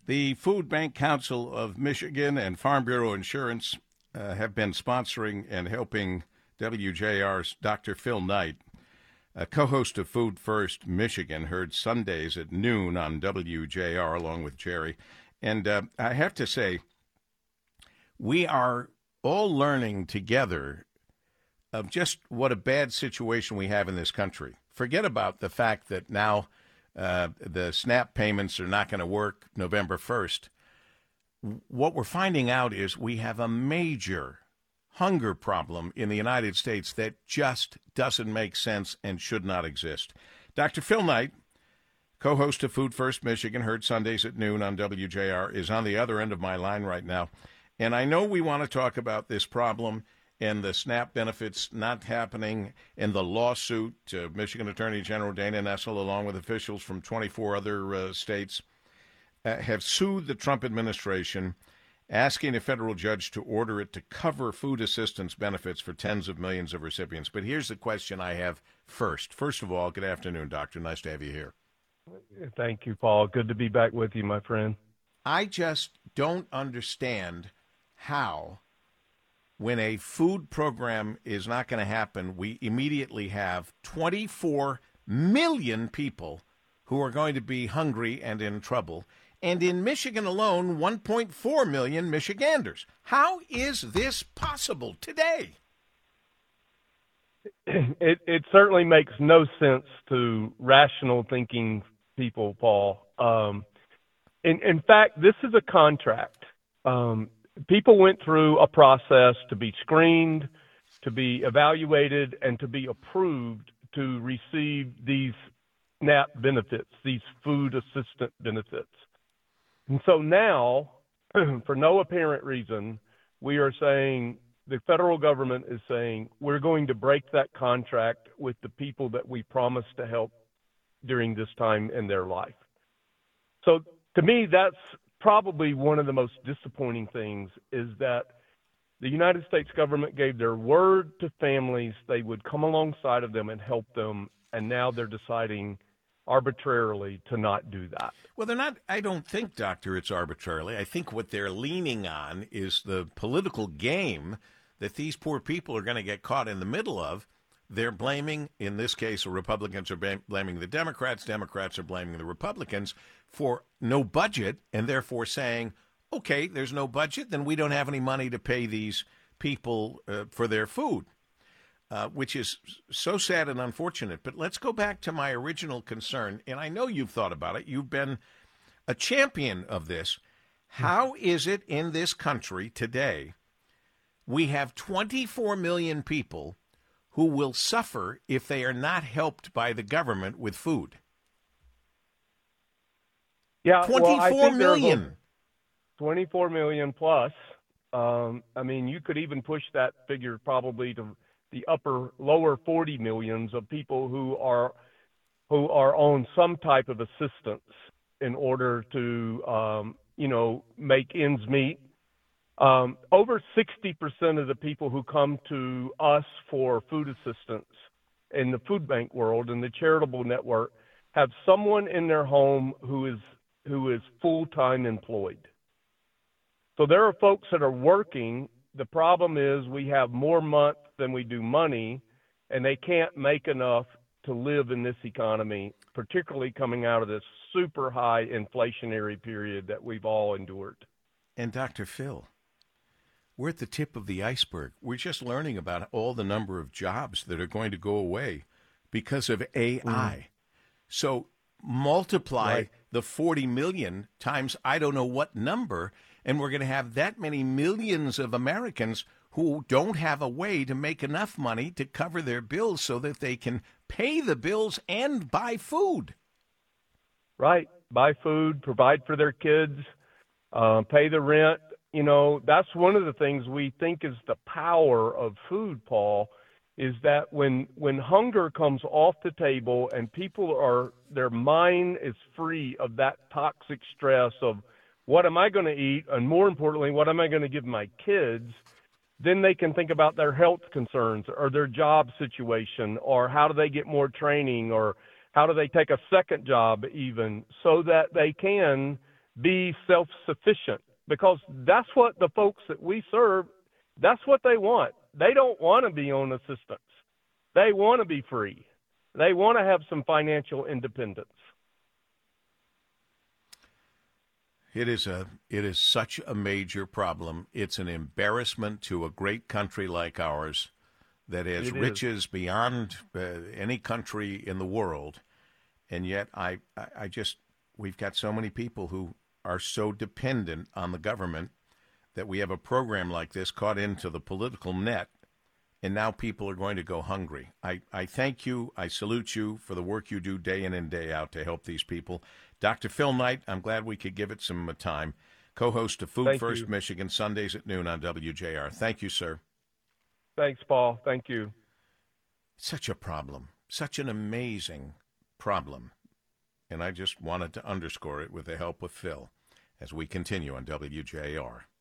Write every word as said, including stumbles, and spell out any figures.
The Food Bank Council of Michigan and Farm Bureau Insurance uh, have been sponsoring and helping W J R's Doctor Phil Knight, a co-host of Food First Michigan, heard Sundays at noon on W J R along with Jerry. And uh, I have to say, we are all learning together of just what a bad situation we have in this country. Forget about the fact that now uh, the SNAP payments are not going to work November first. What we're finding out is we have a major hunger problem in the United States that just doesn't make sense and should not exist. Doctor Phil Knight, co-host of Food First Michigan, heard Sundays at noon on W J R, is on the other end of my line right now. And I know we want to talk about this problem and the SNAP benefits not happening and the lawsuit. uh, Michigan Attorney General Dana Nessel, along with officials from twenty-four other uh, states, uh, have sued the Trump administration, asking a federal judge to order it to cover food assistance benefits for tens of millions of recipients. But here's the question I have first. First of all, good afternoon, Doctor. Nice to have you here. Thank you, Paul. Good to be back with you, my friend. I just don't understand how, when a food program is not going to happen, we immediately have twenty-four million people who are going to be hungry and in trouble. And in Michigan alone, one point four million Michiganders. How is this possible today? It, it certainly makes no sense to rational thinking people, Paul. Um, in, in fact, this is a contract. Um, people went through a process to be screened, to be evaluated, and to be approved to receive these SNAP benefits, these food assistant benefits. And so now, for no apparent reason, we are saying, the federal government is saying, we're going to break that contract with the people that we promised to help during this time in their life. So to me, that's probably one of the most disappointing things, is that the United States government gave their word to families they would come alongside of them and help them, and now they're deciding arbitrarily to not do that. Well, they're not, I don't think, Doctor, it's arbitrarily. I think what they're leaning on is the political game that these poor people are going to get caught in the middle of. They're blaming, in this case, the Republicans are blaming the Democrats, Democrats are blaming the Republicans for no budget, and therefore saying, okay, there's no budget, then we don't have any money to pay these people uh, for their food. Uh, which is so sad and unfortunate. But let's go back to my original concern, and I know you've thought about it. You've been a champion of this. How is it in this country today we have twenty-four million people who will suffer if they are not helped by the government with food? Yeah, twenty-four well, million. twenty-four million plus. Um, I mean, you could even push that figure probably to the upper lower forty millions of people who are who are on some type of assistance in order to um, you know make ends meet. Um, over sixty percent of the people who come to us for food assistance in the food bank world and the charitable network have someone in their home who is who is full-time employed. So there are folks that are working. The problem is we have more month than we do money, and they can't make enough to live in this economy, particularly coming out of this super high inflationary period that we've all endured. And Doctor Phil, we're at the tip of the iceberg. We're just learning about all the number of jobs that are going to go away because of A I. Mm. So multiply right. the forty million times I don't know what number, and we're going to have that many millions of Americans who don't have a way to make enough money to cover their bills so that they can pay the bills and buy food. Right. Buy food, provide for their kids, uh, pay the rent. You know, that's one of the things we think is the power of food, Paul, is that when when hunger comes off the table and people are, their mind is free of that toxic stress of what am I going to eat, and more importantly, what am I going to give my kids, then they can think about their health concerns or their job situation, or how do they get more training, or how do they take a second job even, so that they can be self-sufficient, because that's what the folks that we serve, that's what they want. They don't want to be on assistance. They want to be free. They want to have some financial independence. It is a it is such a major problem. It's an embarrassment to a great country like ours that has It is. riches beyond uh, any country in the world, and yet I, I I just we've got so many people who are so dependent on the government that we have a program like this caught into the political net, and now people are going to go hungry. I, I thank you. I salute you for the work you do day in and day out to help these people. Doctor Phil Knight, I'm glad we could give it some time. Co-host of Food Thank First you. Michigan, Sundays at noon on W J R. Thank you, sir. Thanks, Paul. Thank you. Such a problem. Such an amazing problem. And I just wanted to underscore it with the help of Phil as we continue on W J R.